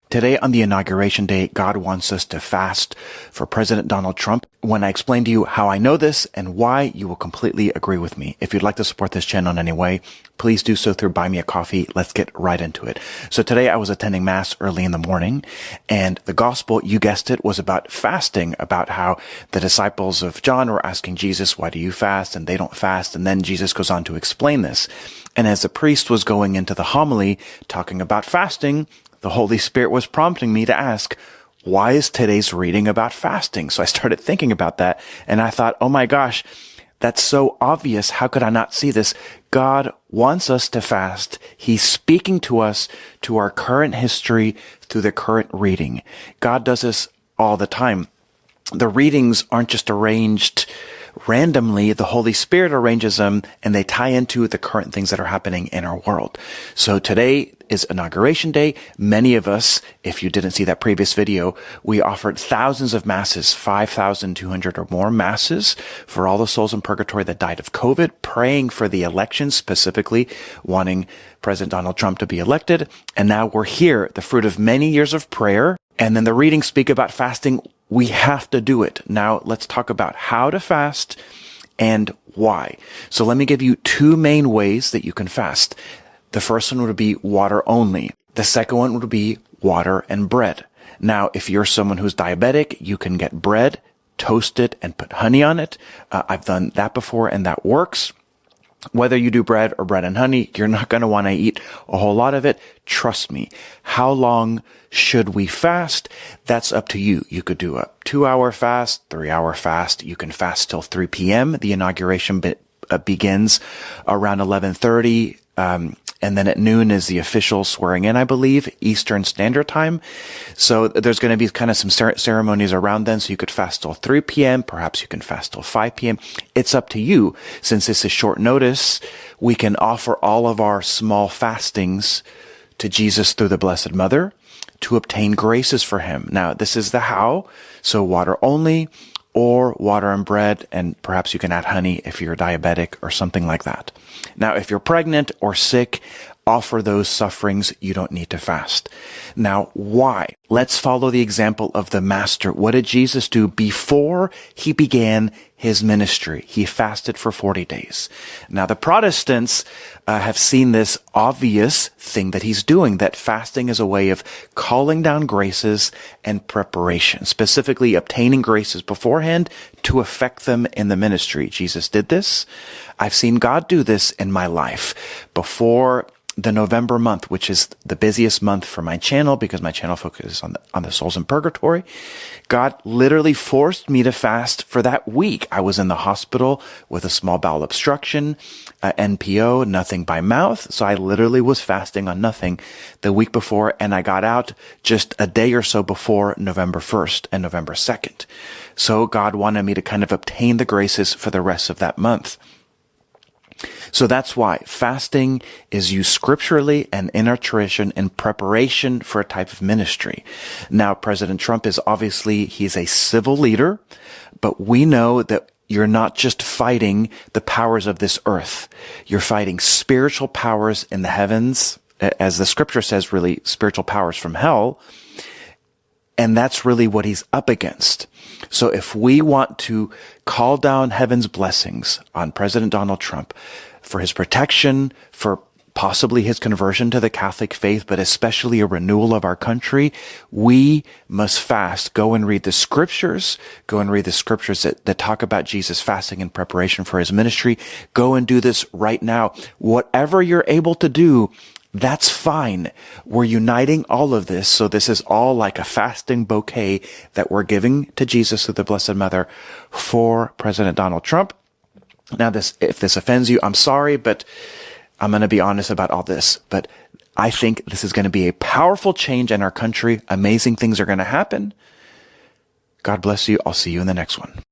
Today on the inauguration day, God wants us to fast for President Donald Trump. When I explain to you how I know this and why, you will completely agree with me. If you'd like to support this channel in any way, please do so through Buy Me a Coffee. Let's get right into it. So today I was attending Mass early in the morning, and the gospel, you guessed it, was about fasting, about how the disciples of John were asking Jesus, why do you fast? And they don't fast. And then Jesus goes on to explain this. And as the priest was going into the homily talking about fasting, the Holy Spirit was prompting me to ask, why is today's reading about fasting? So I started thinking about that, and I thought, oh my gosh, that's so obvious. How could I not see this? God wants us to fast. He's speaking to us, to our current history, through the current reading. God does this all the time. The readings aren't just arranged randomly. The Holy Spirit arranges them, and they tie into the current things that are happening in our world. So today is Inauguration Day. Many of us, if you didn't see that previous video, we offered thousands of masses, 5,200 or more masses for all the souls in purgatory that died of COVID, praying for the election, specifically wanting President Donald Trump to be elected. And now we're here, the fruit of many years of prayer. And then the readings speak about fasting. We have to do it. Now let's talk about how to fast and why. So let me give you two main ways that you can fast. The first one would be water only. The second one would be water and bread. Now, if you're someone who's diabetic, you can get bread, toast it, and put honey on it. I've done that before, and that works. Whether you do bread or bread and honey, you're not going to want to eat a whole lot of it. Trust me. How long should we fast? That's up to you. You could do a 2-hour fast, 3-hour fast. You can fast till 3 p.m. The inauguration begins around 11:30. And then at noon is the official swearing in, I believe, Eastern Standard Time. So there's going to be kind of some ceremonies around then. So you could fast till 3 p.m. Perhaps you can fast till 5 p.m. It's up to you. Since this is short notice, we can offer all of our small fastings to Jesus through the Blessed Mother to obtain graces for him. Now, this is the how. So water only, or water and bread, and perhaps you can add honey if you're diabetic or something like that. Now, if you're pregnant or sick, offer those sufferings. You don't need to fast. Now, why? Let's follow the example of the Master. What did Jesus do before he began his ministry? He fasted for 40 days. Now, the Protestants have seen this obvious thing that he's doing, that fasting is a way of calling down graces and preparation, specifically obtaining graces beforehand to affect them in the ministry. Jesus did this. I've seen God do this in my life. Before the November month, which is the busiest month for my channel because my channel focuses on the souls in purgatory, God literally forced me to fast for that week. I was in the hospital with a small bowel obstruction, NPO, nothing by mouth. So I literally was fasting on nothing the week before, and I got out just a day or so before November 1st and November 2nd. So God wanted me to kind of obtain the graces for the rest of that month. So that's why fasting is used scripturally and in our tradition in preparation for a type of ministry. Now, President Trump is obviously, he's a civil leader, but we know that you're not just fighting the powers of this earth. You're fighting spiritual powers in the heavens, as the scripture says, really spiritual powers from hell. And that's really what he's up against. So if we want to call down heaven's blessings on President Donald Trump for his protection, for possibly his conversion to the Catholic faith, but especially a renewal of our country, we must fast. Go and read the scriptures. Go and read the scriptures that talk about Jesus fasting in preparation for his ministry. Go and do this right now. Whatever you're able to do, that's fine. We're uniting all of this. So this is all like a fasting bouquet that we're giving to Jesus through the Blessed Mother for President Donald Trump. Now, if this offends you, I'm sorry, but I'm going to be honest about all this. But I think this is going to be a powerful change in our country. Amazing things are going to happen. God bless you. I'll see you in the next one.